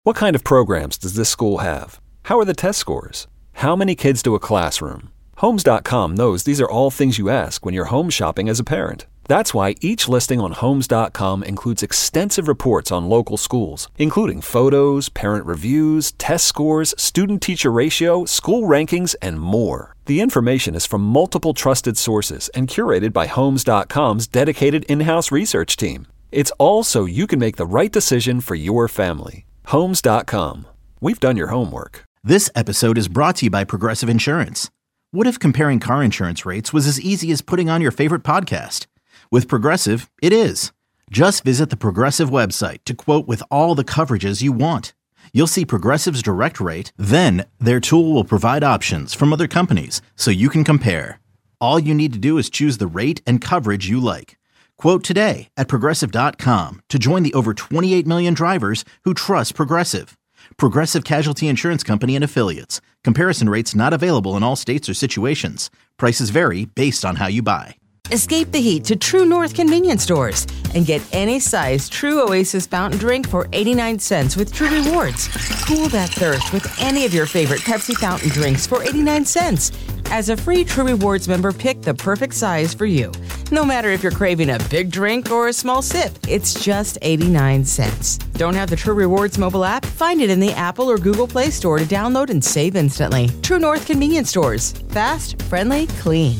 What kind of programs does this school have? How are the test scores? How many kids to a classroom? Homes.com knows these are all things you ask when you're home shopping as a parent. That's why each listing on Homes.com includes extensive reports on local schools, including photos, parent reviews, test scores, student-teacher ratio, school rankings, and more. The information is from multiple trusted sources and curated by Homes.com's dedicated in-house research team. It's all so you can make the right decision for your family. Homes.com. We've done your homework. This episode is brought to you by Progressive Insurance. What if comparing car insurance rates was as easy as putting on your favorite podcast? With Progressive, it is. Just visit the Progressive website to quote with all the coverages you want. You'll see Progressive's direct rate, then their tool will provide options from other companies so you can compare. All you need to do is choose the rate and coverage you like. Quote today at Progressive.com to join the over 28 million drivers who trust Progressive. Progressive Casualty Insurance Company and Affiliates. Comparison rates not available in all states or situations. Prices vary based on how you buy. Escape the heat to True North convenience stores and get any size True Oasis fountain drink for 89 cents with True Rewards. Cool that thirst with any of your favorite Pepsi fountain drinks for 89 cents. As a free True Rewards member, pick the perfect size for you. No matter if you're craving a big drink or a small sip, it's just 89 cents. Don't have the True Rewards mobile app? Find it in the Apple or Google Play Store to download and save instantly. True North convenience stores. Fast, friendly, clean.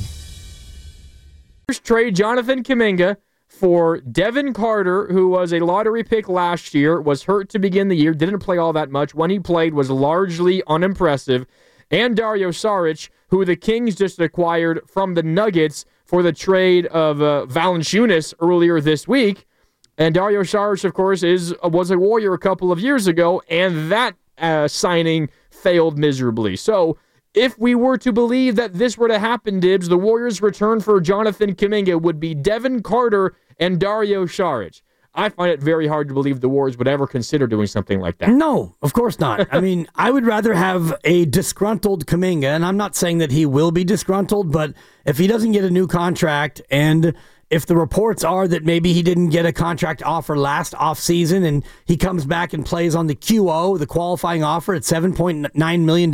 Trade Jonathan Kuminga for Devin Carter, who was a lottery pick last year, was hurt to begin the year, didn't play all that much. When he played, was largely unimpressive. And Dario Saric, who the Kings just acquired from the Nuggets for the trade of Valanciunas earlier this week. And Dario Saric, of course, was a Warrior a couple of years ago, and that signing failed miserably. So if we were to believe that this were to happen, Dibs, the Warriors' return for Jonathan Kuminga would be Devin Carter and Dario Saric. I find it very hard to believe the Warriors would ever consider doing something like that. No, of course not. I mean, I would rather have a disgruntled Kuminga, and I'm not saying that he will be disgruntled, but if he doesn't get a new contract, and if the reports are that maybe he didn't get a contract offer last offseason and he comes back and plays on the QO, the qualifying offer at $7.9 million,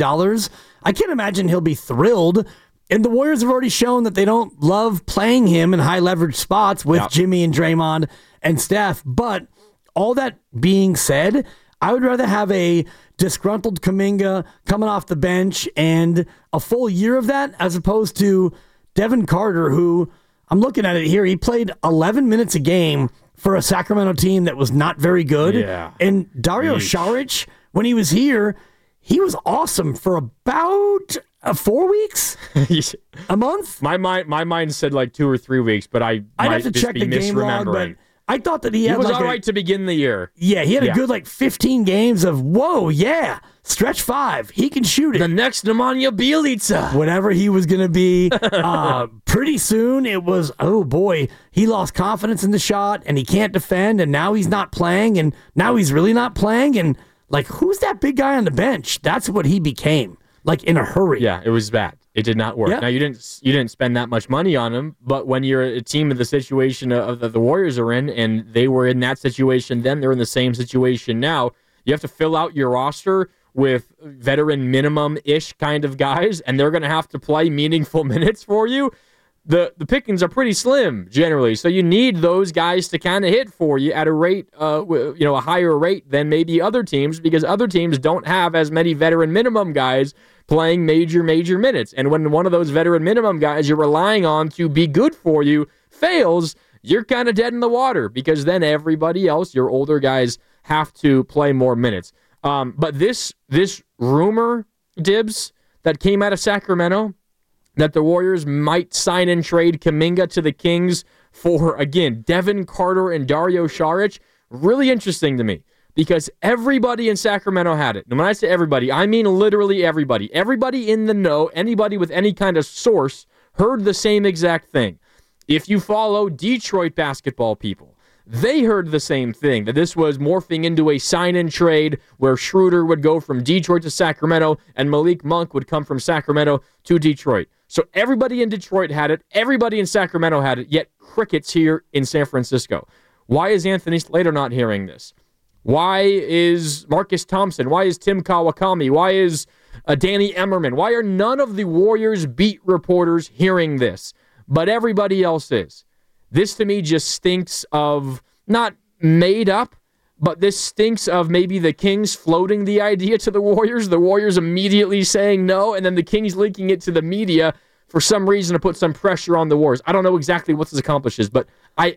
I can't imagine he'll be thrilled. And the Warriors have already shown that they don't love playing him in high leverage spots with Jimmy and Draymond and Steph. But all that being said, I would rather have a disgruntled Kuminga coming off the bench and a full year of that as opposed to Devin Carter, who, I'm looking at it here, he played 11 minutes a game for a Sacramento team that was not very good. Yeah. And Dario Saric, when he was here, he was awesome for about 4 weeks? A month? My mind said like 2 or 3 weeks, but I'd have to check the game log, but I thought that he was all right to begin the year. Yeah, he had a good 15 games of, whoa, yeah, stretch 5. He can shoot it. The next Nemanja Bjelica. Whatever he was going to be. Pretty soon it was, oh boy, he lost confidence in the shot and he can't defend and now he's not playing and now he's really not playing and who's that big guy on the bench? That's what he became, in a hurry. Yeah, it was bad. It did not work. Yep. Now, you didn't spend that much money on him, but when you're a team of the situation of the Warriors are in, and they were in that situation then, they're in the same situation now, you have to fill out your roster with veteran minimum-ish kind of guys, and they're going to have to play meaningful minutes for you. The pickings are pretty slim, generally, so you need those guys to kind of hit for you at a rate, a higher rate than maybe other teams, because other teams don't have as many veteran minimum guys playing major minutes. And when one of those veteran minimum guys you're relying on to be good for you fails, you're kind of dead in the water, because then everybody else, your older guys, have to play more minutes. But this rumor, Dibs, that came out of Sacramento, that the Warriors might sign and trade Kuminga to the Kings for, again, Devin Carter and Dario Saric, really interesting to me, because everybody in Sacramento had it. And when I say everybody, I mean literally everybody. Everybody in the know, anybody with any kind of source, heard the same exact thing. If you follow Detroit basketball people, they heard the same thing, that this was morphing into a sign-and trade where Schroeder would go from Detroit to Sacramento and Malik Monk would come from Sacramento to Detroit. So everybody in Detroit had it, everybody in Sacramento had it, yet crickets here in San Francisco. Why is Anthony Slater not hearing this? Why is Marcus Thompson? Why is Tim Kawakami? Why is Danny Emmerman? Why are none of the Warriors beat reporters hearing this? But everybody else is. This to me just stinks of not made up, but this stinks of maybe the Kings floating the idea to the Warriors immediately saying no, and then the Kings leaking it to the media for some reason to put some pressure on the Warriors. I don't know exactly what this accomplishes, but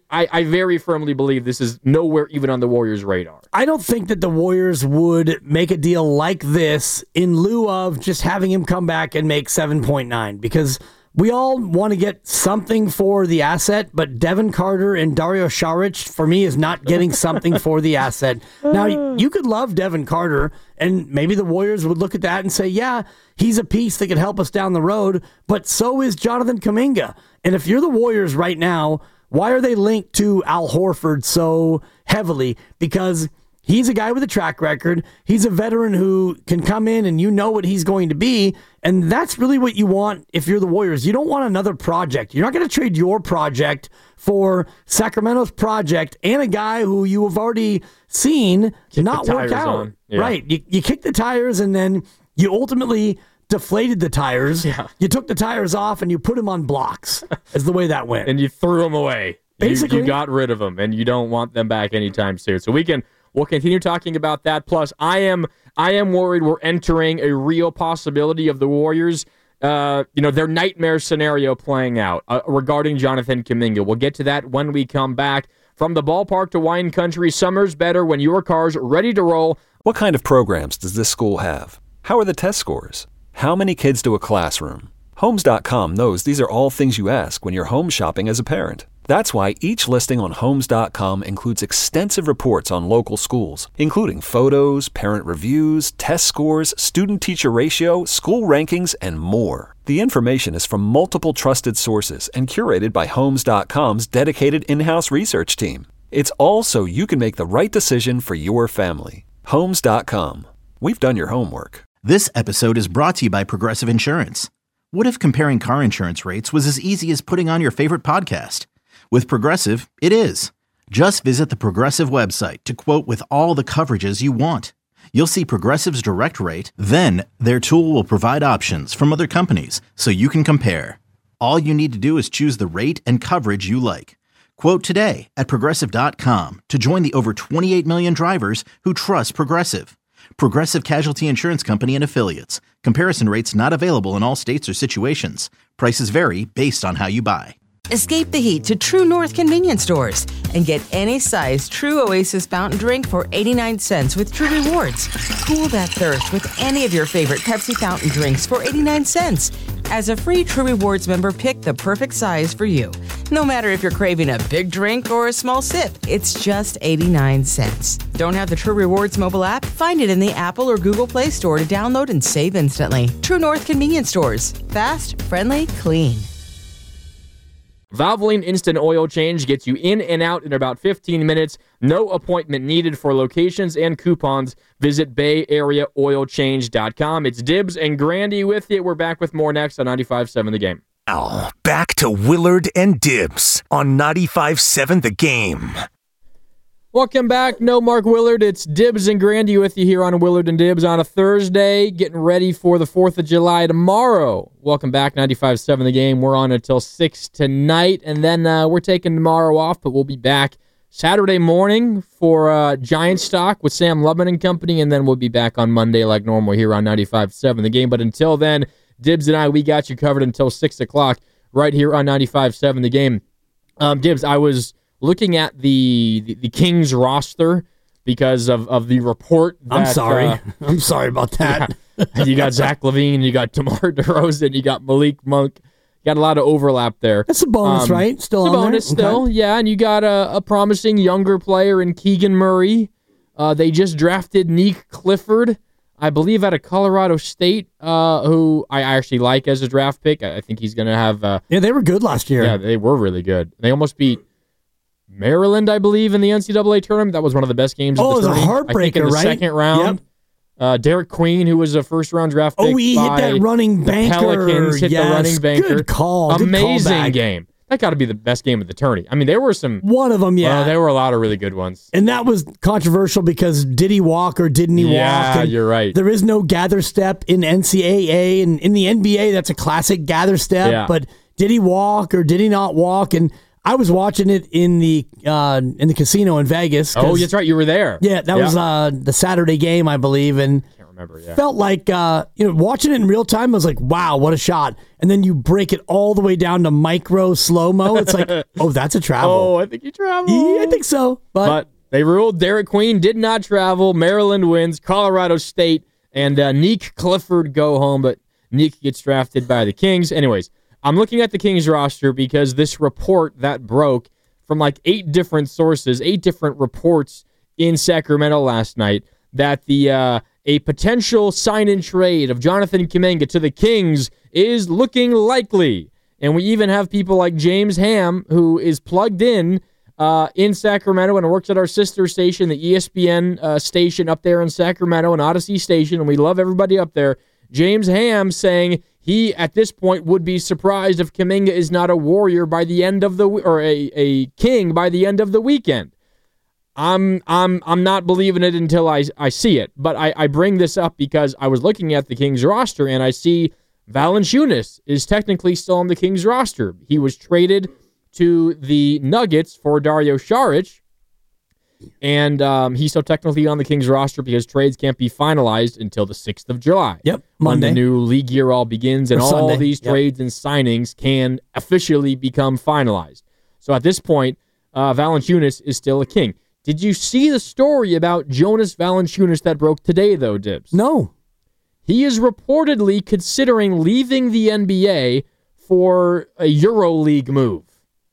I very firmly believe this is nowhere even on the Warriors' radar. I don't think that the Warriors would make a deal like this in lieu of just having him come back and make 7.9, because we all want to get something for the asset, but Devin Carter and Dario Saric, for me, is not getting something for the asset. Now, you could love Devin Carter, and maybe the Warriors would look at that and say, yeah, he's a piece that could help us down the road, but so is Jonathan Kuminga. And if you're the Warriors right now, why are they linked to Al Horford so heavily? Because he's a guy with a track record. He's a veteran who can come in and you know what he's going to be. And that's really what you want if you're the Warriors. You don't want another project. You're not going to trade your project for Sacramento's project and a guy who you have already seen not work out. Yeah. Right. You kick the tires and then you ultimately deflated the tires. Yeah. You took the tires off and you put them on blocks is the way that went. And you threw them away. Basically. You got rid of them, and you don't want them back anytime soon. So we'll continue talking about that. Plus, I am worried we're entering a real possibility of the Warriors, their nightmare scenario playing out regarding Jonathan Kuminga. We'll get to that when we come back. From the ballpark to wine country, summer's better when your car's ready to roll. What kind of programs does this school have? How are the test scores? How many kids do a classroom? Homes.com knows these are all things you ask when you're home shopping as a parent. That's why each listing on Homes.com includes extensive reports on local schools, including photos, parent reviews, test scores, student-teacher ratio, school rankings, and more. The information is from multiple trusted sources and curated by Homes.com's dedicated in-house research team. It's all so you can make the right decision for your family. Homes.com. We've done your homework. This episode is brought to you by Progressive Insurance. What if comparing car insurance rates was as easy as putting on your favorite podcast? With Progressive, it is. Just visit the Progressive website to quote with all the coverages you want. You'll see Progressive's direct rate, then their tool will provide options from other companies so you can compare. All you need to do is choose the rate and coverage you like. Quote today at Progressive.com to join the over 28 million drivers who trust Progressive. Progressive Casualty Insurance Company and Affiliates. Comparison rates not available in all states or situations. Prices vary based on how you buy. Escape the heat to True North convenience stores and get any size True Oasis fountain drink for 89 cents with True Rewards. Cool that thirst with any of your favorite Pepsi fountain drinks for 89 cents. As a free True Rewards member, pick the perfect size for you. No matter if you're craving a big drink or a small sip, it's just 89 cents. Don't have the True Rewards mobile app? Find it in the Apple or Google Play Store to download and save instantly. True North convenience stores. Fast, friendly, clean. Valvoline Instant Oil Change gets you in and out in about 15 minutes. No appointment needed. For locations and coupons, visit BayAreaOilChange.com. It's Dibs and Grandy with you. We're back with more next on 95.7 The Game. Now, back to Willard and Dibs on 95.7 The Game. Welcome back. No Mark Willard. It's Dibs and Grandy with you here on Willard and Dibs on a Thursday, getting ready for the 4th of July tomorrow. Welcome back, 95.7 The Game. We're on until 6 tonight, and then we're taking tomorrow off, but we'll be back Saturday morning for Giants Talk with Sam Lubman and company, and then we'll be back on Monday like normal here on 95.7 The Game. But until then, Dibs and I, we got you covered until 6 o'clock right here on 95.7 The Game. Dibs, I was looking at the Kings roster because of the report that, I'm sorry. I'm sorry about that. Yeah. You got Zach LaVine, you got DeMar DeRozan, you got Malik Monk. You got a lot of overlap there. That's a bonus, right? Still it's on a bonus there? still, Okay. yeah. And you got a promising younger player in Keegan Murray. They just drafted Nick Clifford, I believe, out of Colorado State, who I actually like as a draft pick. I think he's going to have... Yeah, they were good last year. Yeah, they were really good. They almost beat Maryland, I believe, in the NCAA tournament. That was one of the best games of the it was a tournament. heartbreaker, I think in the right? second round. Yep. Derek Queen, who was a first-round draft pick He hit by that running the banker. Pelicans, hit the running banker. Good call. Good Amazing callback. game. That got to be the best game of the tourney. I mean, there were some. One of them, yeah. Well, there were a lot of really good ones. And that was controversial because did he walk or didn't he walk? Yeah, you're right. There is no gather step in NCAA, and in the NBA, that's a classic gather step. Yeah. But did he walk or did he not walk? And I was watching it in the casino in Vegas. Oh, that's right. You were there. Yeah, that was the Saturday game, I believe, and I can't remember. Yeah. felt like watching it in real time. I was like, wow, what a shot! And then you break it all the way down to micro slow mo. It's like, oh, that's a travel. Oh, I think you traveled. Yeah, I think so. But they ruled Derek Queen did not travel. Maryland wins. Colorado State and Nick Clifford go home, but Nick gets drafted by the Kings. Anyways, I'm looking at the Kings roster because this report that broke from like 8 different sources, 8 different reports in Sacramento last night, that a potential sign-in trade of Jonathan Kuminga to the Kings is looking likely. And we even have people like James Ham, who is plugged in Sacramento and works at our sister station, the ESPN station up there in Sacramento, an Odyssey station, and we love everybody up there. James Ham saying he, at this point, would be surprised if Kuminga is not a Warrior by the end of a King by the end of the weekend. I'm not believing it until I see it, but I bring this up because I was looking at the Kings roster and I see Valanciunas is technically still on the Kings roster. He was traded to the Nuggets for Dario Saric, and he's still technically on the Kings roster because trades can't be finalized until the 6th of July. Yep, Monday. Monday. When the new league year all begins and Or all Sunday. these trades and signings can officially become finalized. So at this point, Valanciunas is still a King. Did you see the story about Jonas Valanciunas that broke today, though, Dibs? no. He is reportedly considering leaving the NBA for a EuroLeague move.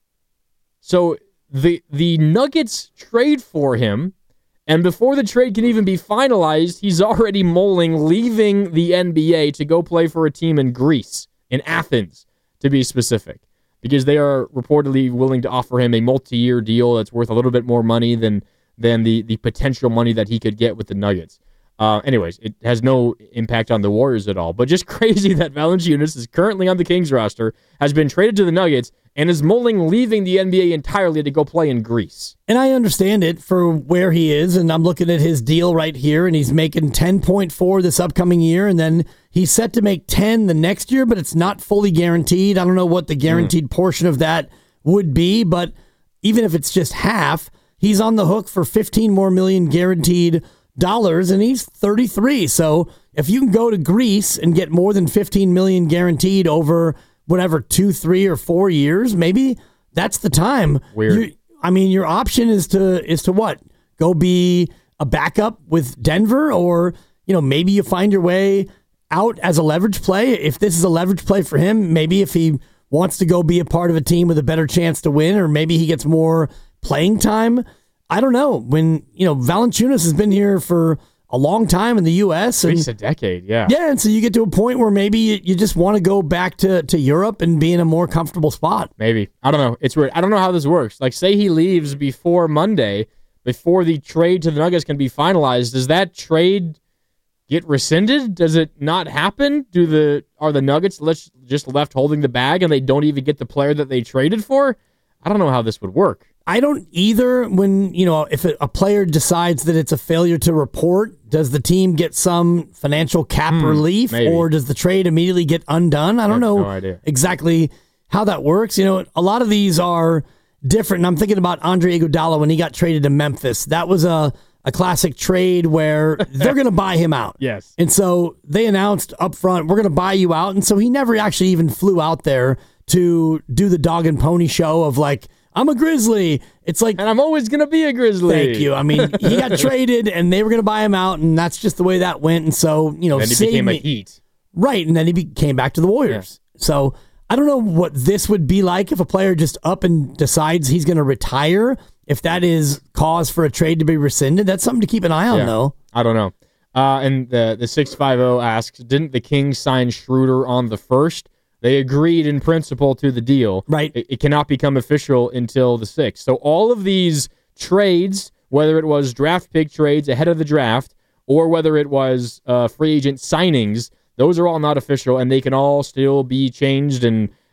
So the Nuggets trade for him, and before the trade can even be finalized, he's already mulling leaving the NBA to go play for a team in Greece, in Athens, to be specific, because they are reportedly willing to offer him a multi-year deal that's worth a little bit more money than the potential money that he could get with the Nuggets. Anyways, it has no impact on the Warriors at all, but just crazy that Valanciunas is currently on the Kings roster, has been traded to the Nuggets, and is mulling leaving the NBA entirely to go play in Greece. And I understand it for where he is, and I'm looking at his deal right here, and he's making 10.4 this upcoming year, and then he's set to make 10 the next year, but it's not fully guaranteed. I don't know what the guaranteed portion of that would be, but even if it's just half, he's on the hook for 15 more million guaranteed dollars, and he's 33. So if you can go to Greece and get more than 15 million guaranteed over whatever 2, 3, or 4 years, maybe that's the time. Weird. Your option is to what? Go be a backup with Denver, or maybe you find your way out as a leverage play. If this is a leverage play for him, maybe if he wants to go be a part of a team with a better chance to win, or maybe he gets more playing time. I don't know. When, Valanciunas has been here for a long time in the U.S. At and least a decade, yeah. Yeah, and so you get to a point where maybe you just want to go back to Europe and be in a more comfortable spot. Maybe. I don't know. It's weird. I don't know how this works. Like, say he leaves before Monday, before the trade to the Nuggets can be finalized. Does that trade get rescinded? Does it not happen? Are the Nuggets just left holding the bag and they don't even get the player that they traded for? I don't know how this would work. I don't either. When, if a player decides that it's a failure to report, does the team get some financial cap relief, maybe. Or does the trade immediately get undone? I don't know no idea. exactly how that works. A lot of these are different. And I'm thinking about Andre Iguodala when he got traded to Memphis. That was a classic trade where they're going to buy him out. Yes. And so they announced up front, we're going to buy you out. And so he never actually even flew out there to do the dog and pony show of like, I'm a Grizzly. It's like, And I'm always going to be a Grizzly. thank you. I mean, he got traded and they were going to buy him out, and that's just the way that went. And so, Then he became a Heat. Right. And then he came back to the Warriors. Yeah. So I don't know what this would be like if a player just up and decides he's going to retire. If that is cause for a trade to be rescinded, that's something to keep an eye on, though. I don't know. And the 650 asks, didn't the Kings sign Schroeder on the 1st? They agreed in principle to the deal. Right. It cannot become official until the 6th. So all of these trades, whether it was draft pick trades ahead of the draft or whether it was free agent signings, those are all not official, and they can all still be changed and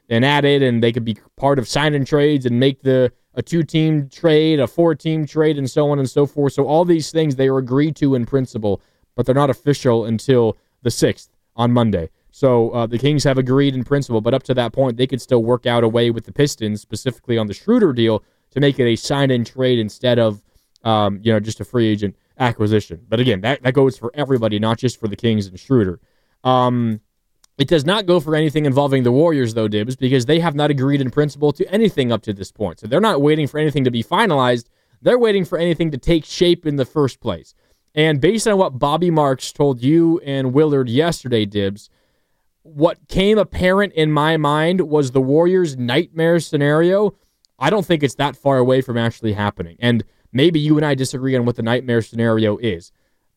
at it, and they could be part of sign-in trades and make a 2-team trade, a 4-team trade, and so on and so forth. So all these things they are agreed to in principle, but they're not official until the 6th on Monday. So the Kings have agreed in principle, but up to that point, they could still work out a way with the Pistons, specifically on the Schroeder deal, to make it a sign-in trade instead of just a free agent acquisition. But again, that goes for everybody, not just for the Kings and Schroeder. It does not go for anything involving the Warriors, though, Dibs, because they have not agreed in principle to anything up to this point. So they're not waiting for anything to be finalized. They're waiting for anything to take shape in the first place. And based on what Bobby Marks told you and Willard yesterday, Dibs, what came apparent in my mind was the Warriors' nightmare scenario. I don't think it's that far away from actually happening. And maybe you and I disagree on what the nightmare scenario is.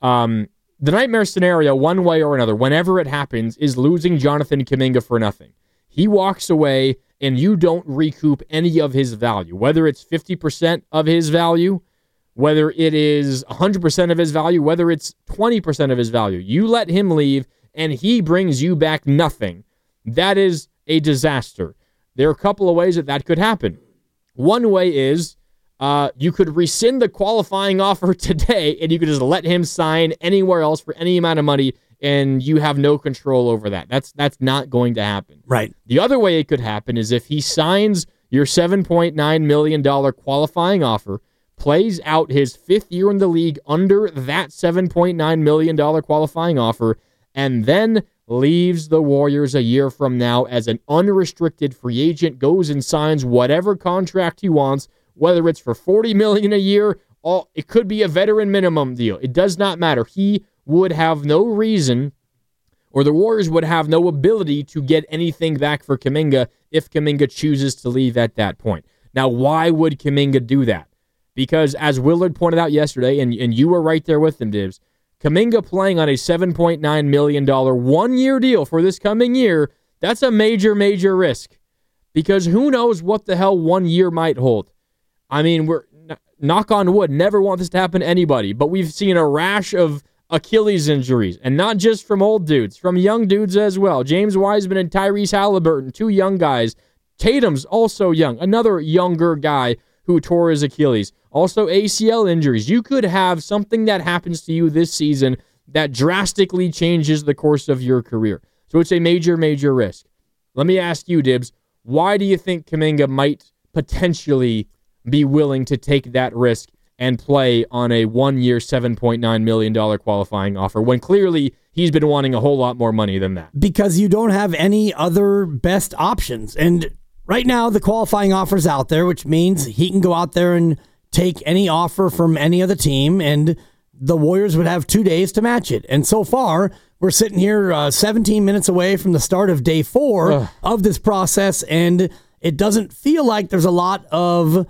The nightmare scenario, one way or another, whenever it happens, is losing Jonathan Kuminga for nothing. He walks away, and you don't recoup any of his value, whether it's 50% of his value, whether it is 100% of his value, whether it's 20% of his value. You let him leave, and he brings you back nothing. That is a disaster. There are a couple of ways that could happen. One way is you could rescind the qualifying offer today, and you could just let him sign anywhere else for any amount of money, and you have no control over that. That's not going to happen. Right. The other way it could happen is if he signs your $7.9 million qualifying offer, plays out his 5th year in the league under that $7.9 million qualifying offer, and then leaves the Warriors a year from now as an unrestricted free agent, goes and signs whatever contract he wants, whether it's for $40 million a year, it could be a veteran minimum deal. It does not matter. He would have no reason, or the Warriors would have no ability to get anything back for Kuminga if Kuminga chooses to leave at that point. Now, why would Kuminga do that? Because as Willard pointed out yesterday, and you were right there with him, Dibs, Kuminga playing on a $7.9 million one-year deal for this coming year, that's a major, major risk. Because who knows what the hell 1 year might hold. I mean, we're knock on wood, never want this to happen to anybody, but we've seen a rash of Achilles injuries, and not just from old dudes, from young dudes as well. James Wiseman and Tyrese Halliburton, 2 young guys. Tatum's also young, another younger guy who tore his Achilles. Also ACL injuries. You could have something that happens to you this season that drastically changes the course of your career. So it's a major, major risk. Let me ask you, Dibs, why do you think Kuminga might potentially be willing to take that risk and play on a 1-year, $7.9 million qualifying offer when clearly he's been wanting a whole lot more money than that? Because you don't have any other best options. And right now, the qualifying offer's out there, which means he can go out there and take any offer from any other team, and the Warriors would have 2 days to match it. And so far, we're sitting here 17 minutes away from the start of day 4 of this process, and it doesn't feel like there's a lot of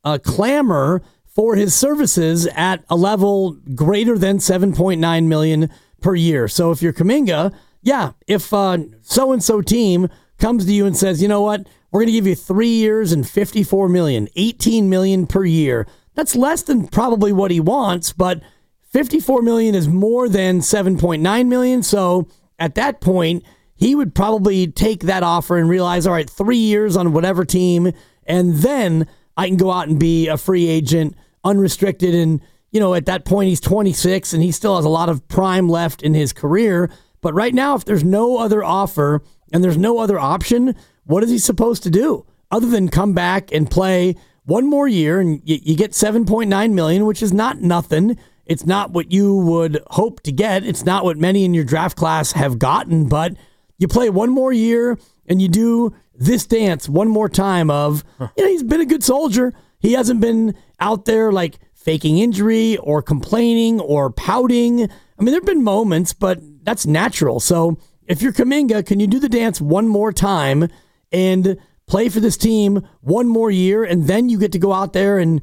clamor for his services at a level greater than $7.9 million per year. So if you're Kuminga, if so-and-so team comes to you and says, you know what, we're going to give you 3 years and $54 million, $18 million per year. That's less than probably what he wants, but $54 million is more than $7.9 million. So at that point, he would probably take that offer and realize, all right, 3 years on whatever team, and then I can go out and be a free agent, unrestricted. And, at that point, he's 26 and he still has a lot of prime left in his career. But right now, if there's no other offer and there's no other option, what is he supposed to do other than come back and play one more year? And you get $7.9 million, which is not nothing. It's not what you would hope to get. It's not what many in your draft class have gotten, but you play one more year and you do this dance one more time of, he's been a good soldier. He hasn't been out there like faking injury or complaining or pouting. I mean, there have been moments, but that's natural. So if you're Kuminga, can you do the dance one more time and play for this team one more year, and then you get to go out there and,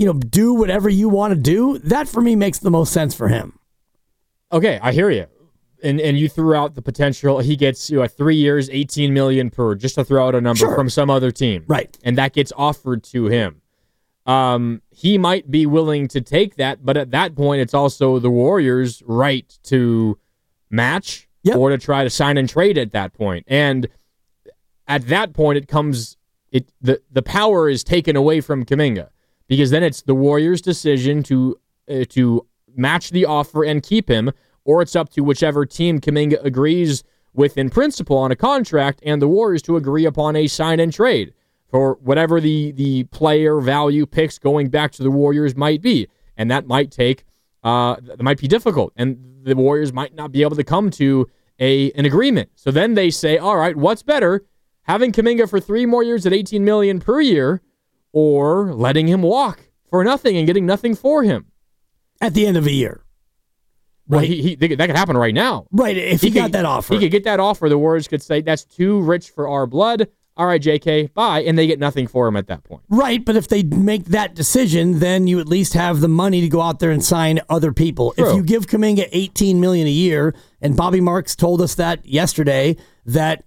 do whatever you want to do? That, for me, makes the most sense for him. Okay, I hear you. And you threw out the potential. He gets 3 years, $18 million per, just to throw out a number from some other team. Right. And that gets offered to him. He might be willing to take that, but at that point, it's also the Warriors' right to match or to try to sign and trade at that point. And at that point the power is taken away from Kuminga, because then it's the Warriors' decision to match the offer and keep him, or it's up to whichever team Kuminga agrees with in principle on a contract, and the Warriors to agree upon a sign and trade for whatever the player value picks going back to the Warriors might be. And that might be difficult, and the Warriors might not be able to come to an agreement. So then they say, all right, what's better, having Kuminga for 3 more years at $18 million per year, or letting him walk for nothing and getting nothing for him at the end of a year? Well, that could happen right now. Right, if he got that offer. He could get that offer. The Warriors could say, that's too rich for our blood. All right, JK, bye. And they get nothing for him at that point. Right, but if they make that decision, then you at least have the money to go out there and sign other people. True. If you give Kuminga $18 million a year, and Bobby Marks told us that yesterday, that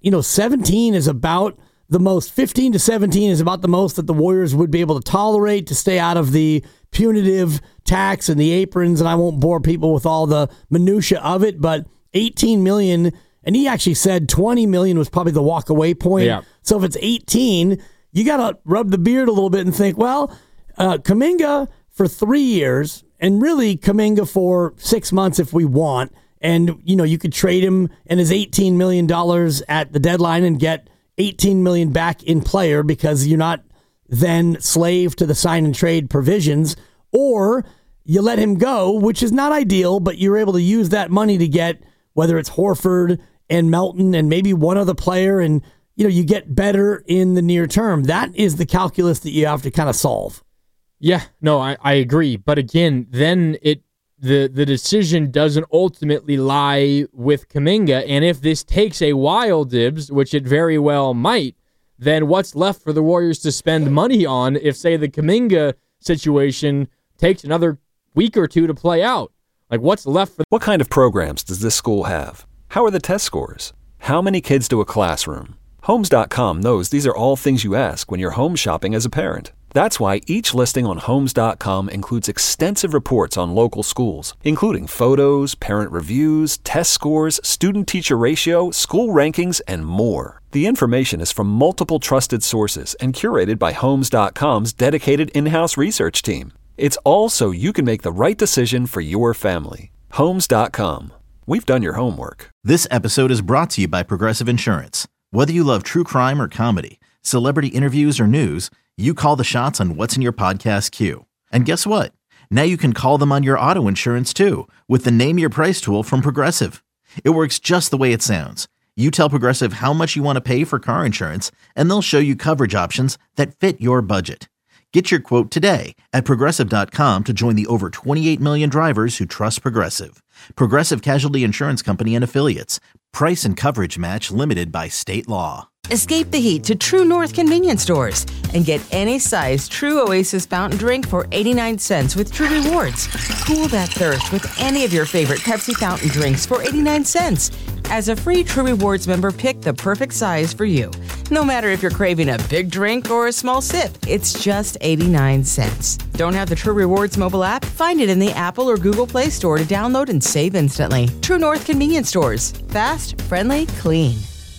17 is about the most, 15 to 17 is about the most that the Warriors would be able to tolerate to stay out of the punitive tax and the aprons, and I won't bore people with all the minutia of it, but $18 million, and he actually said $20 million was probably the walk-away point. Yeah. So if it's 18, you got to rub the beard a little bit and think, well, Kuminga for 3 years, and really Kuminga for 6 months if we want, and you could trade him and his $18 million at the deadline and get $18 million back in player, because you're not then slave to the sign and trade provisions, or you let him go, which is not ideal, but you're able to use that money to get, whether it's Horford and Melton and maybe one other player, and you get better in the near term. That is the calculus that you have to kind of solve. Yeah, no, I agree. But again, then the decision doesn't ultimately lie with Kuminga, and if this takes a while, Dibs, which it very well might, then what's left for the Warriors to spend money on if, say, the Kuminga situation takes another week or two to play out? Like, what's left for... What kind of programs does this school have? How are the test scores? How many kids to a classroom? Homes.com knows these are all things you ask when you're home shopping as a parent. That's why each listing on Homes.com includes extensive reports on local schools, including photos, parent reviews, test scores, student-teacher ratio, school rankings, and more. The information is from multiple trusted sources and curated by Homes.com's dedicated in-house research team. It's all so you can make the right decision for your family. Homes.com. We've done your homework. This episode is brought to you by Progressive Insurance. Whether you love true crime or comedy, celebrity interviews or news, you call the shots on what's in your podcast queue. And guess what? Now you can call them on your auto insurance too, with the Name Your Price tool from Progressive. It works just the way it sounds. You tell Progressive how much you want to pay for car insurance, and they'll show you coverage options that fit your budget. Get your quote today at Progressive.com to join the over 28 million drivers who trust Progressive. Progressive Casualty Insurance Company and Affiliates. Price and coverage match limited by state law. Escape the heat to True North convenience stores and get any size True Oasis fountain drink for 89 cents with True Rewards. Cool that thirst with any of your favorite Pepsi fountain drinks for 89 cents. As a free True Rewards member, pick the perfect size for you. No matter if you're craving a big drink or a small sip, it's just 89 cents. Don't have the True Rewards mobile app? Find it in the Apple or Google Play Store to download and save instantly. True North convenience stores. Fast, friendly, clean.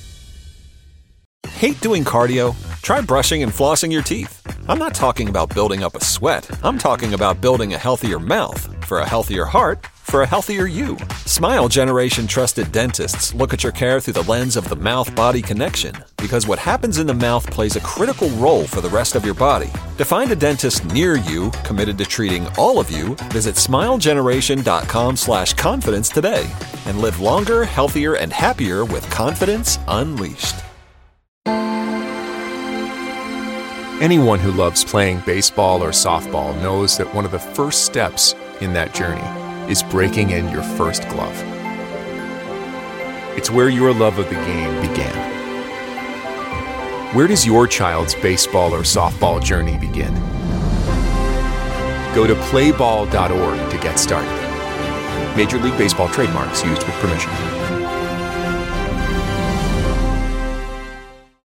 Hate doing cardio? Try brushing and flossing your teeth. I'm not talking about building up a sweat. I'm talking about building a healthier mouth. For a healthier heart, for a healthier you. Smile Generation trusted dentists look at your care through the lens of the mouth-body connection, because what happens in the mouth plays a critical role for the rest of your body. To find a dentist near you committed to treating all of you, visit smilegeneration.com/confidence today and live longer, healthier, and happier with confidence unleashed. Anyone who loves playing baseball or softball knows that one of the first steps in that journey is breaking in your first glove. It's where your love of the game began. Where does your child's baseball or softball journey begin? Go to playball.org to get started. Major League Baseball trademarks used with permission.